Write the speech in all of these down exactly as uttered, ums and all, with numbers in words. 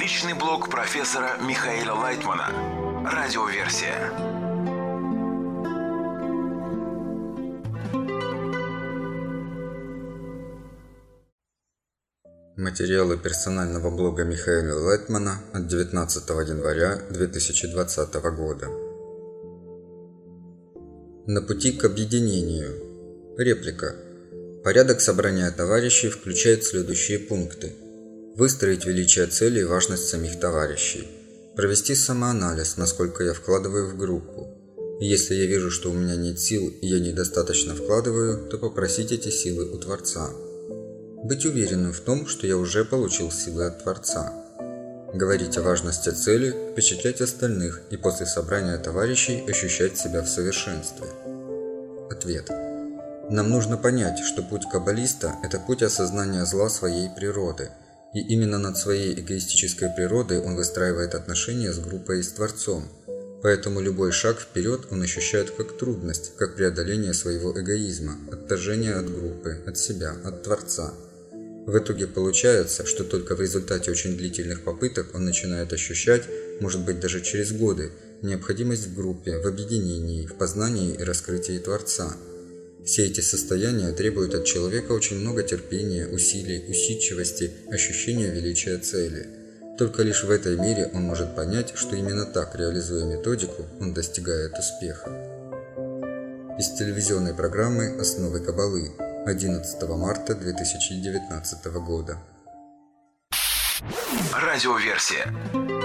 Личный блог профессора Михаила Лайтмана. Радиоверсия. Материалы персонального блога Михаила Лайтмана от девятнадцатого января две тысячи двадцатого года. На пути к объединению. Реплика. Порядок собрания товарищей включает следующие пункты. Выстроить величие цели и важность самих товарищей. Провести самоанализ, насколько я вкладываю в группу. И если я вижу, что у меня нет сил и я недостаточно вкладываю, то попросить эти силы у Творца. Быть уверенным в том, что я уже получил силы от Творца. Говорить о важности цели, впечатлять остальных и после собрания товарищей ощущать себя в совершенстве. Ответ. Нам нужно понять, что путь каббалиста – это путь осознания зла своей природы. И именно над своей эгоистической природой он выстраивает отношения с группой и с Творцом. Поэтому любой шаг вперед он ощущает как трудность, как преодоление своего эгоизма, отторжение от группы, от себя, от Творца. В итоге получается, что только в результате очень длительных попыток он начинает ощущать, может быть даже через годы, необходимость в группе, в объединении, в познании и раскрытии Творца. Все эти состояния требуют от человека очень много терпения, усилий, усидчивости, ощущения величия цели. Только лишь в этой мере он может понять, что именно так, реализуя методику, он достигает успеха. Из телевизионной программы «Основы Каббалы» одиннадцатого марта две тысячи девятнадцатого года. Радиоверсия.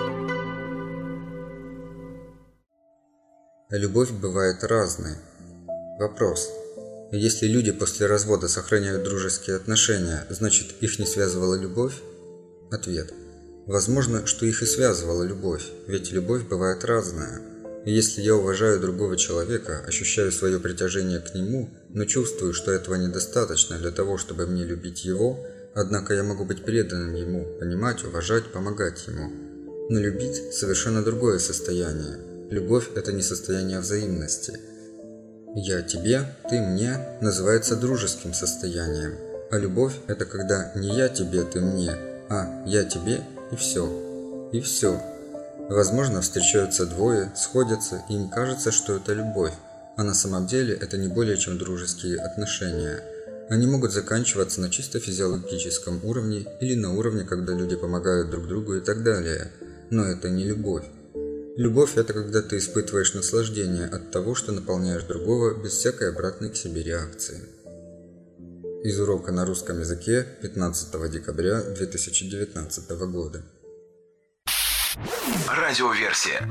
Любовь бывает разной. Вопрос. Если люди после развода сохраняют дружеские отношения, значит, их не связывала любовь? Ответ. Возможно, что их и связывала любовь, ведь любовь бывает разная. И если я уважаю другого человека, ощущаю свое притяжение к нему, но чувствую, что этого недостаточно для того, чтобы мне любить его, однако я могу быть преданным ему, понимать, уважать, помогать ему. Но любить – совершенно другое состояние. Любовь – это не состояние взаимности. «Я тебе, ты мне» называется дружеским состоянием, а любовь – это когда не «я тебе, ты мне», а «я тебе» и все. И все. Возможно, встречаются двое, сходятся, и им кажется, что это любовь, а на самом деле это не более чем дружеские отношения. Они могут заканчиваться на чисто физиологическом уровне или на уровне, когда люди помогают друг другу и так далее, но это не любовь. Любовь – это когда ты испытываешь наслаждение от того, что наполняешь другого без всякой обратной к себе реакции. Из урока на русском языке пятнадцатого декабря две тысячи девятнадцатого года. Радиоверсия.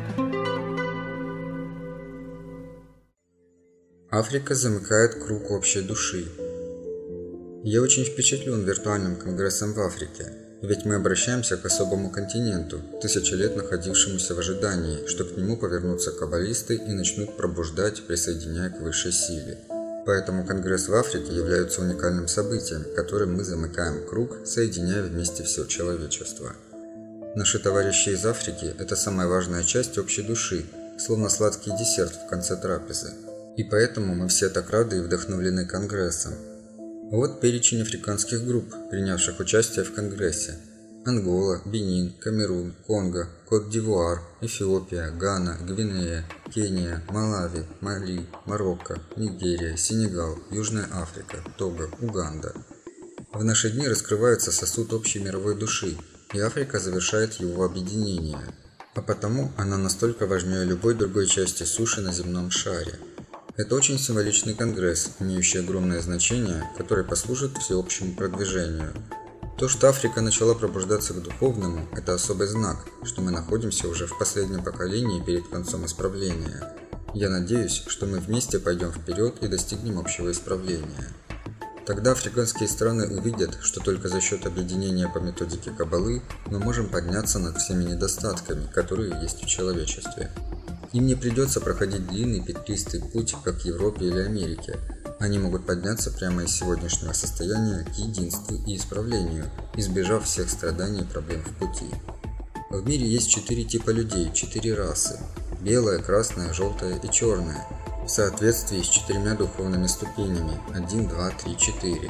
Африка замыкает круг общей души. Я очень впечатлен виртуальным конгрессом в Африке. Ведь мы обращаемся к особому континенту, тысячи лет находившемуся в ожидании, что к нему повернутся каббалисты и начнут пробуждать, присоединяя к высшей силе. Поэтому Конгресс в Африке является уникальным событием, которым мы замыкаем круг, соединяя вместе все человечество. Наши товарищи из Африки – это самая важная часть общей души, словно сладкий десерт в конце трапезы. И поэтому мы все так рады и вдохновлены Конгрессом. Вот перечень африканских групп, принявших участие в Конгрессе. Ангола, Бенин, Камерун, Конго, Кот-д'Ивуар, Эфиопия, Гана, Гвинея, Кения, Малави, Мали, Марокко, Нигерия, Сенегал, Южная Африка, Того, Уганда. В наши дни раскрывается сосуд общей мировой души, и Африка завершает его объединение. А потому она настолько важнее любой другой части суши на земном шаре. Это очень символичный конгресс, имеющий огромное значение, который послужит всеобщему продвижению. То, что Африка начала пробуждаться к духовному, это особый знак, что мы находимся уже в последнем поколении перед концом исправления. Я надеюсь, что мы вместе пойдем вперед и достигнем общего исправления. Тогда африканские страны увидят, что только за счет объединения по методике Каббалы мы можем подняться над всеми недостатками, которые есть в человечестве. Им не придется проходить длинный петлистый путь, как в Европе или Америке. Они могут подняться прямо из сегодняшнего состояния к единству и исправлению, избежав всех страданий и проблем в пути. В мире есть четыре типа людей, четыре расы – белая, красная, желтая и черная, в соответствии с четырьмя духовными ступенями – один, два, три, четыре.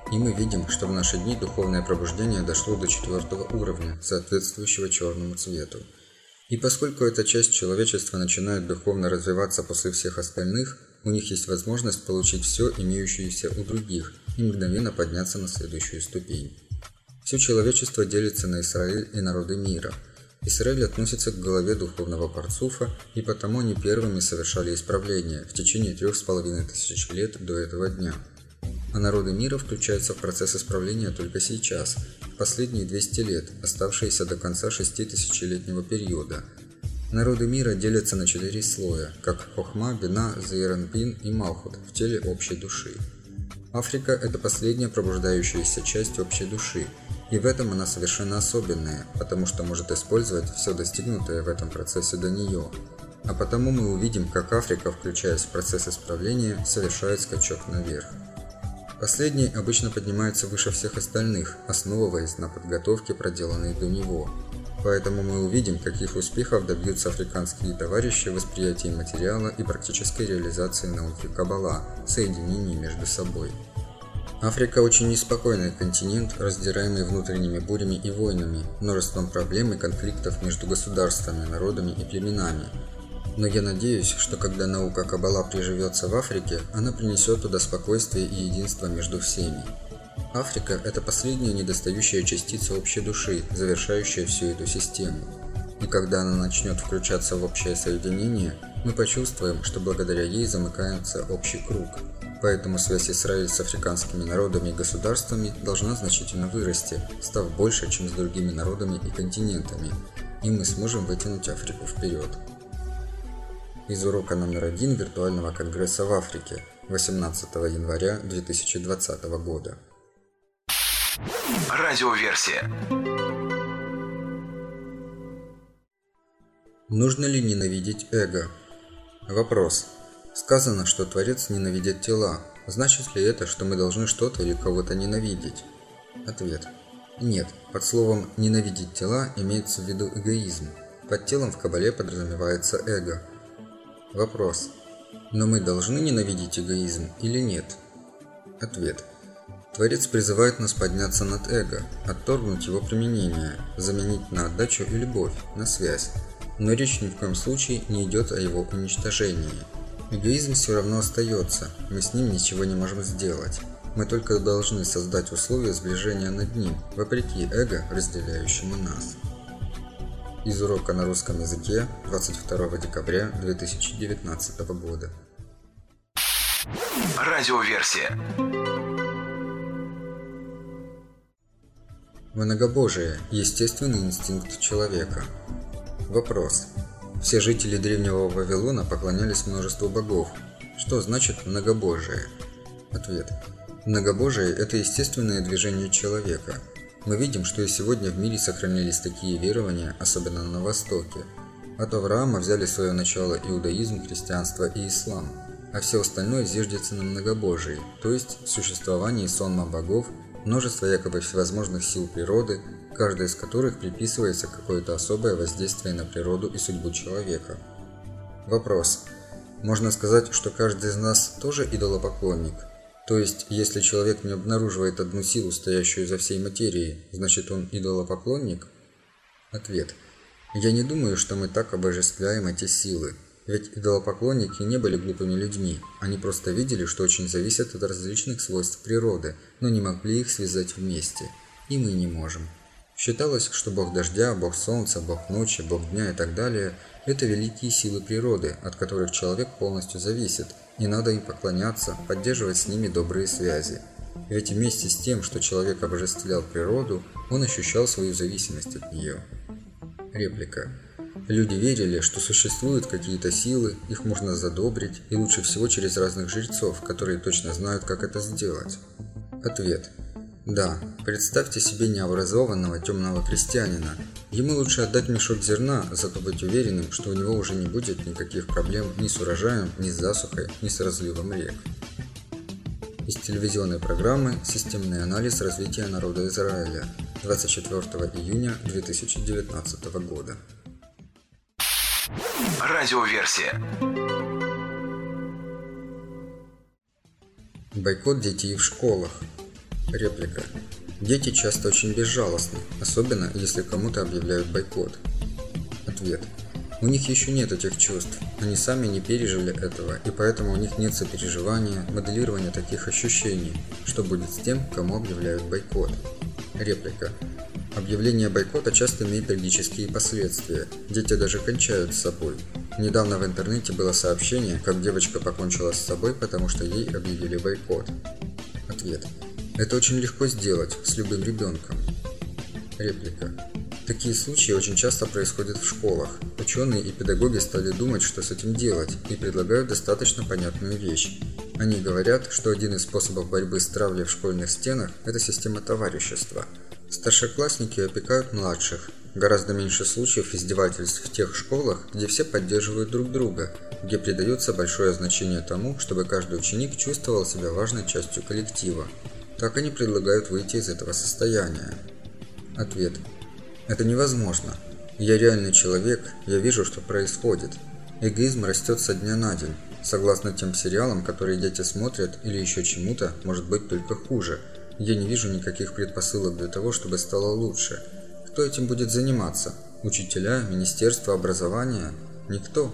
И мы видим, что в наши дни духовное пробуждение дошло до четвертого уровня, соответствующего черному цвету. И поскольку эта часть человечества начинает духовно развиваться после всех остальных, у них есть возможность получить все, имеющееся у других, и мгновенно подняться на следующую ступень. Все человечество делится на Израиль и народы мира. Израиль относится к голове духовного парцуфа, и потому они первыми совершали исправления в течение трех с половиной тысяч лет до этого дня. А народы мира включаются в процесс исправления только сейчас, в последние двести лет, оставшиеся до конца шеститысячелетнего периода. Народы мира делятся на четыре слоя, как Хохма, Бина, Зеир Анпин и Малхут в теле общей души. Африка – это последняя пробуждающаяся часть общей души, и в этом она совершенно особенная, потому что может использовать все достигнутое в этом процессе до нее. А потому мы увидим, как Африка, включаясь в процесс исправления, совершает скачок наверх. Последний обычно поднимается выше всех остальных, основываясь на подготовке, проделанной до него. Поэтому мы увидим, каких успехов добьются африканские товарищи в восприятии материала и практической реализации науки Каббала, соединении между собой. Африка очень неспокойный континент, раздираемый внутренними бурями и войнами, множеством проблем и конфликтов между государствами, народами и племенами. Но я надеюсь, что когда наука Каббала приживется в Африке, она принесет туда спокойствие и единство между всеми. Африка – это последняя недостающая частица общей души, завершающая всю эту систему. И когда она начнет включаться в общее соединение, мы почувствуем, что благодаря ей замыкается общий круг. Поэтому связь Израиля с африканскими народами и государствами должна значительно вырасти, став больше, чем с другими народами и континентами, и мы сможем вытянуть Африку вперед. Из урока номер один виртуального конгресса в Африке, восемнадцатого января две тысячи двадцатого года. Радиоверсия. Нужно ли ненавидеть эго? Вопрос. Сказано, что Творец ненавидит тела. Значит ли это, что мы должны что-то или кого-то ненавидеть? Ответ. Нет. Под словом «ненавидеть тела» имеется в виду эгоизм. Под телом в Каббале подразумевается эго. Вопрос. Но мы должны ненавидеть эгоизм или нет? Ответ. Творец призывает нас подняться над эго, отторгнуть его применение, заменить на отдачу и любовь, на связь. Но речь ни в коем случае не идет о его уничтожении. Эгоизм все равно остается, мы с ним ничего не можем сделать. Мы только должны создать условия сближения над ним, вопреки эго, разделяющему нас. Из урока на русском языке двадцать второго декабря две тысячи девятнадцатого года. Радиоверсия. Многобожие – естественный инстинкт человека. Вопрос. Все жители древнего Вавилона поклонялись множеству богов. Что значит многобожие? Ответ. Многобожие – это естественное движение человека. Мы видим, что и сегодня в мире сохранились такие верования, особенно на Востоке. От Авраама взяли свое начало иудаизм, христианство и ислам, а все остальное зиждется на многобожии, то есть существовании сонма богов, множество якобы всевозможных сил природы, каждая из которых приписывается какое-то особое воздействие на природу и судьбу человека. Вопрос. Можно сказать, что каждый из нас тоже идолопоклонник? То есть, если человек не обнаруживает одну силу, стоящую за всей материей, значит он идолопоклонник? Ответ. Я не думаю, что мы так обожествляем эти силы. Ведь идолопоклонники не были глупыми людьми, они просто видели, что очень зависят от различных свойств природы, но не могли их связать вместе. И мы не можем. Считалось, что бог дождя, бог солнца, бог ночи, бог дня и так далее – это великие силы природы, от которых человек полностью зависит, и надо им поклоняться, поддерживать с ними добрые связи. Ведь вместе с тем, что человек обожествлял природу, он ощущал свою зависимость от нее. Реплика. Люди верили, что существуют какие-то силы, их можно задобрить, и лучше всего через разных жрецов, которые точно знают, как это сделать. Ответ. Да, представьте себе необразованного темного крестьянина. Ему лучше отдать мешок зерна, зато быть уверенным, что у него уже не будет никаких проблем ни с урожаем, ни с засухой, ни с разливом рек. Из телевизионной программы «Системный анализ развития народа Израиля» двадцать четвёртого июня две тысячи девятнадцатого года. Радиоверсия. Бойкот детей в школах. Реплика. Дети часто очень безжалостны, особенно если кому-то объявляют бойкот. Ответ. У них еще нет этих чувств, они сами не пережили этого, и поэтому у них нет сопереживания, моделирования таких ощущений, что будет с тем, кому объявляют бойкот. Реплика. Объявление бойкота часто имеет трагические последствия, дети даже кончают с собой. Недавно в интернете было сообщение, как девочка покончила с собой, потому что ей объявили бойкот. Ответ. Это очень легко сделать с любым ребенком. Реплика. Такие случаи очень часто происходят в школах. Ученые и педагоги стали думать, что с этим делать, и предлагают достаточно понятную вещь. Они говорят, что один из способов борьбы с травлей в школьных стенах – это система товарищества. Старшеклассники опекают младших. Гораздо меньше случаев издевательств в тех школах, где все поддерживают друг друга, где придается большое значение тому, чтобы каждый ученик чувствовал себя важной частью коллектива. Так они предлагают выйти из этого состояния. Ответ. Это невозможно. Я реальный человек, я вижу, что происходит. Эгоизм растет со дня на день. Согласно тем сериалам, которые дети смотрят, или еще чему-то, может быть только хуже. Я не вижу никаких предпосылок для того, чтобы стало лучше. Кто этим будет заниматься? Учителя, Министерство образования? Никто.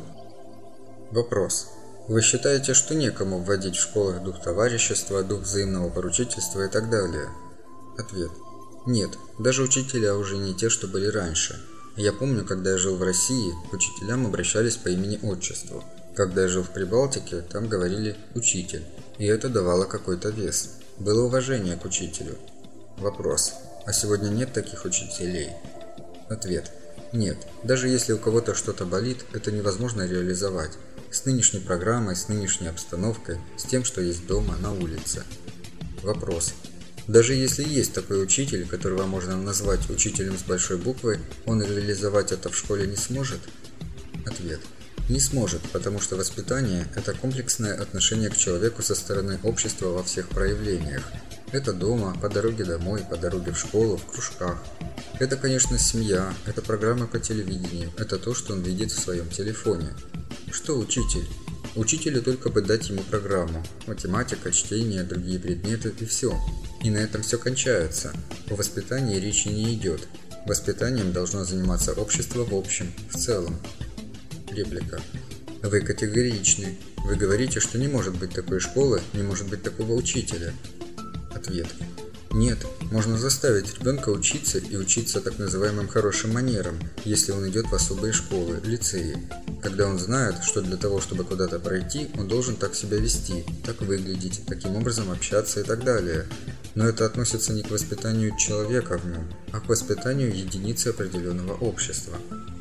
Вопрос. Вы считаете, что некому вводить в школах дух товарищества, дух взаимного поручительства и так далее? Ответ. Нет, даже учителя уже не те, что были раньше. Я помню, когда я жил в России, к учителям обращались по имени-отчеству. Когда я жил в Прибалтике, там говорили «учитель», и это давало какой-то вес. Было уважение к учителю. Вопрос. А сегодня нет таких учителей? Ответ. Нет. Даже если у кого-то что-то болит, это невозможно реализовать. С нынешней программой, с нынешней обстановкой, с тем, что есть дома, на улице. Вопрос. Даже если есть такой учитель, которого можно назвать учителем с большой буквы, он реализовать это в школе не сможет? Ответ. Не сможет, потому что воспитание – это комплексное отношение к человеку со стороны общества во всех проявлениях. Это дома, по дороге домой, по дороге в школу, в кружках. Это, конечно, семья, это программы по телевидению, это то, что он видит в своем телефоне. Что учитель? Учителю только бы дать ему программу. Математика, чтение, другие предметы и все. И на этом все кончается. О воспитании речи не идет. Воспитанием должно заниматься общество в общем, в целом. Реплика. Вы категоричны. Вы говорите, что не может быть такой школы, не может быть такого учителя. Ответ. Нет, можно заставить ребенка учиться и учиться так называемым хорошим манерам, если он идет в особые школы, лицеи. Когда он знает, что для того, чтобы куда-то пройти, он должен так себя вести, так выглядеть, таким образом общаться и так далее. Но это относится не к воспитанию человека в нем, а к воспитанию единицы определенного общества.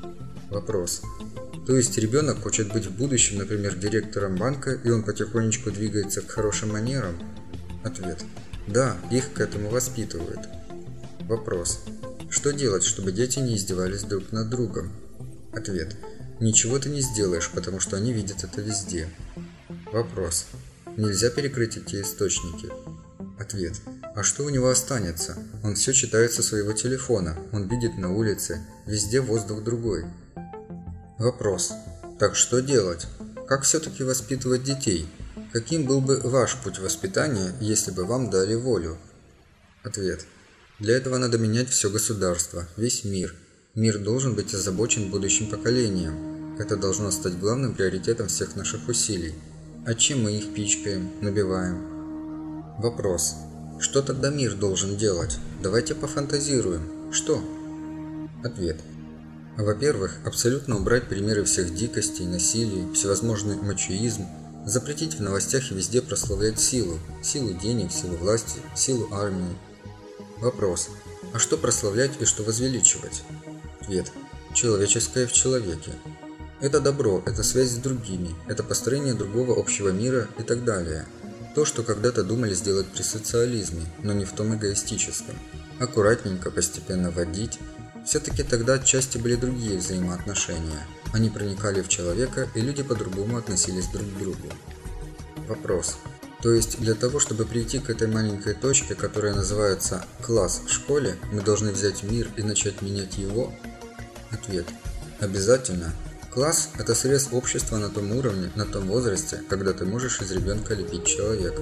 Вопрос. То есть ребенок хочет быть в будущем, например, директором банка, и он потихонечку двигается к хорошим манерам? Ответ. Да, их к этому воспитывают. Вопрос. Что делать, чтобы дети не издевались друг над другом? Ответ. Ничего ты не сделаешь, потому что они видят это везде. Вопрос. Нельзя перекрыть эти источники? Ответ. А что у него останется? Он все читает со своего телефона, он видит на улице, везде воздух другой. Вопрос. Так что делать? Как все-таки воспитывать детей? Каким был бы ваш путь воспитания, если бы вам дали волю? Ответ. Для этого надо менять все государство, весь мир. Мир должен быть озабочен будущим поколением. Это должно стать главным приоритетом всех наших усилий. А чем мы их пичкаем, набиваем? Вопрос. Что тогда мир должен делать? Давайте пофантазируем. Что? Ответ. Во-первых, абсолютно убрать примеры всех дикостей, насилий, всевозможный мачоизм, запретить в новостях и везде прославлять силу, силу денег, силу власти, силу армии. Вопрос. А что прославлять и что возвеличивать? Ответ. Человеческое в человеке. Это добро, это связь с другими, это построение другого общего мира и так далее. То, что когда-то думали сделать при социализме, но не в том эгоистическом. Аккуратненько, постепенно вводить. Все-таки тогда отчасти были другие взаимоотношения. Они проникали в человека, и люди по-другому относились друг к другу. Вопрос. То есть для того, чтобы прийти к этой маленькой точке, которая называется «класс» в школе, мы должны взять мир и начать менять его? Ответ. Обязательно. Класс – это срез общества на том уровне, на том возрасте, когда ты можешь из ребенка лепить человека.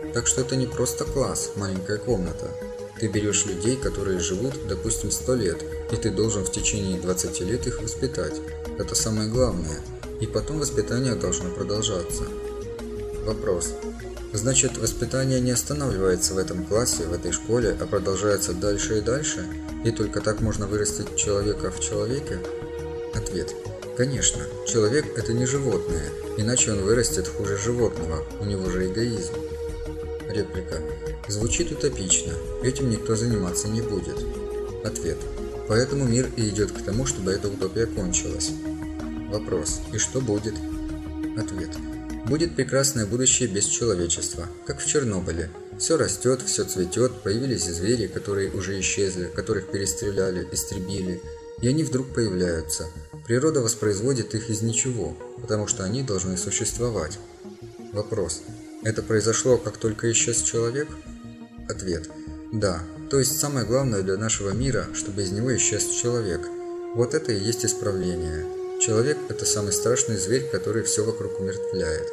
Так что это не просто класс, маленькая комната. Ты берешь людей, которые живут, допустим, сто лет, и ты должен в течение двадцати лет их воспитать. Это самое главное. И потом воспитание должно продолжаться. Вопрос. Значит, воспитание не останавливается в этом классе, в этой школе, а продолжается дальше и дальше? И только так можно вырастить человека в человеке? Ответ. Конечно, человек – это не животное, иначе он вырастет хуже животного, у него же эгоизм. Реплика. Звучит утопично, этим никто заниматься не будет. Ответ. Поэтому мир и идет к тому, чтобы эта утопия кончилась. Вопрос. И что будет? Ответ. Будет прекрасное будущее без человечества, как в Чернобыле. Все растет, все цветет, появились звери, которые уже исчезли, которых перестреляли, истребили, и они вдруг появляются. Природа воспроизводит их из ничего, потому что они должны существовать. Вопрос. Это произошло, как только исчез человек? Ответ. Да, то есть самое главное для нашего мира, чтобы из него исчез человек. Вот это и есть исправление. Человек – это самый страшный зверь, который все вокруг умертвляет.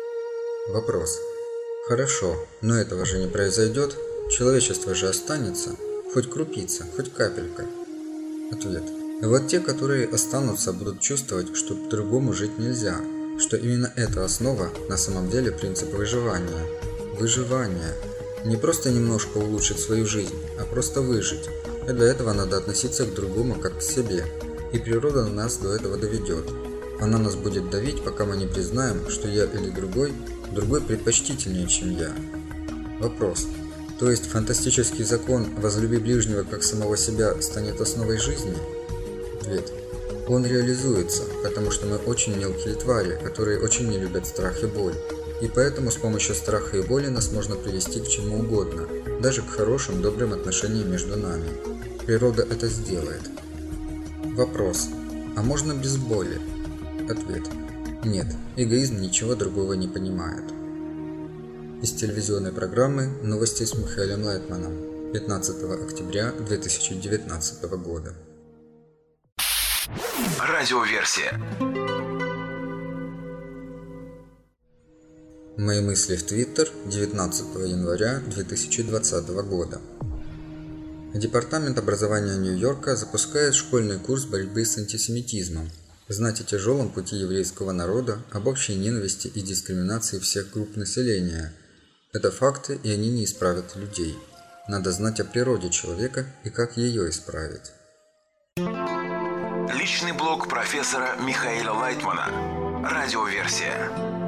Вопрос. Хорошо, но этого же не произойдет. Человечество же останется. Хоть крупица, хоть капелька. Ответ. Вот те, которые останутся, будут чувствовать, что по-другому жить нельзя, что именно эта основа на самом деле принцип выживания. Выживание. Не просто немножко улучшить свою жизнь, а просто выжить. И для этого надо относиться к другому как к себе. И природа нас до этого доведет. Она нас будет давить, пока мы не признаем, что я или другой, другой предпочтительнее, чем я. Вопрос. То есть фантастический закон «возлюби ближнего как самого себя» станет основой жизни? Ответ. Он реализуется, потому что мы очень мелкие твари, которые очень не любят страх и боль. И поэтому с помощью страха и боли нас можно привести к чему угодно, даже к хорошим, добрым отношениям между нами. Природа это сделает. Вопрос. А можно без боли? Ответ. Нет, эгоизм ничего другого не понимает. Из телевизионной программы «Новости с Михаилом Лайтманом» пятнадцатого октября две тысячи девятнадцатого года. Радиоверсия. Мои мысли в Твиттер девятнадцатого января две тысячи двадцатого года. Департамент образования Нью-Йорка запускает школьный курс борьбы с антисемитизмом. Знать о тяжелом пути еврейского народа, об общей ненависти и дискриминации всех групп населения. Это факты, и они не исправят людей. Надо знать о природе человека и как ее исправить. Личный блог профессора Михаила Лайтмана. Радиоверсия.